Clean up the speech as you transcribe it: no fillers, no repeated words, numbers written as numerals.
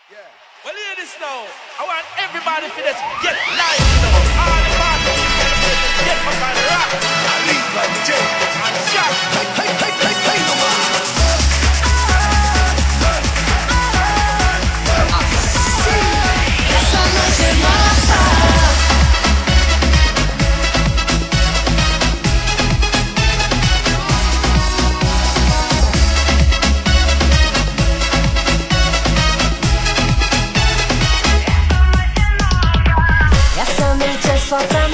Well, hear this now. I want everybody to just get live, you know. All the parties get up and rock. And leave and jump and shout. Hey, no man. Essa noite é nossa. Essa noite é só pra